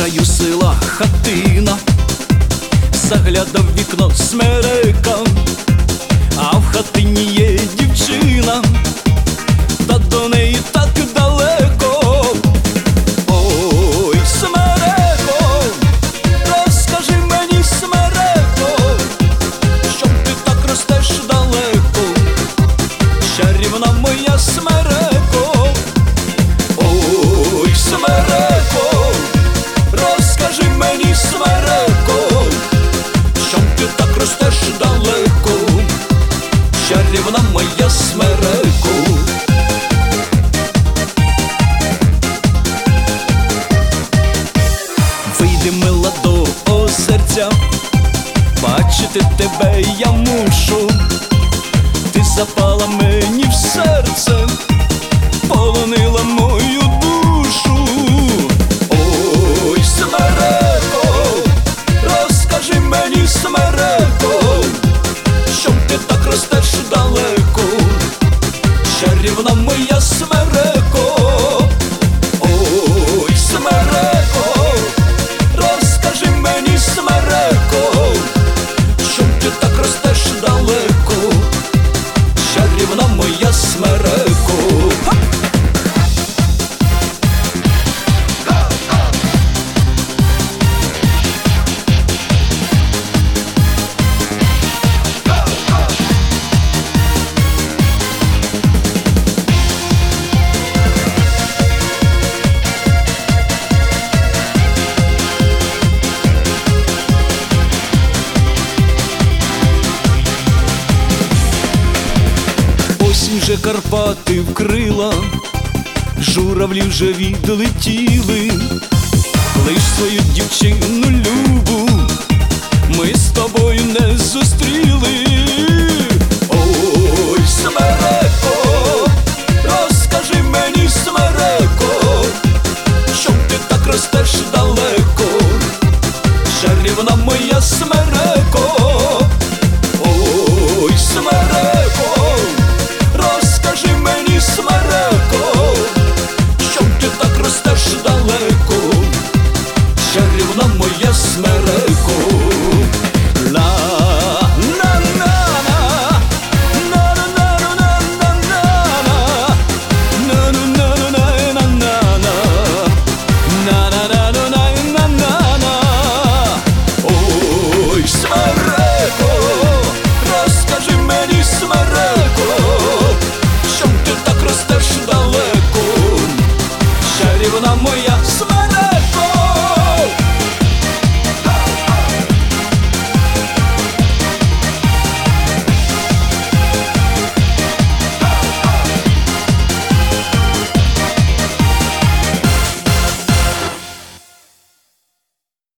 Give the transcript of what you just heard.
краю села хатина, заглядав в вікно смерека, а в хатині є дівчина, та до неї так далеко. Ой, смереко, розкажи мені, смереко, що ти так ростеш далеко, чарівна моя смереко. Ой, смереко, розкажи мені, смереко, що ти так ростеш далеко, чарівна моя смереко. Вийди, мила, до озерця, бачити тебе я мушу. Ти запала мені в серце, полонила мою душу. Ой, смереко, розкажи мені, смереко, що ти так ростеш далеко, чарівна моя смереко. Ой, смереко, розкажи мені, смереко, що ти так ростеш далеко, чарівна моя смереко. Осінь вже Карпати вкрила, журавлі вже відлетіли, лиш свою дівчину любу ми з тобою не зустріли. Ой, смереко, розкажи мені, смереко, що ти так ростеш далеко,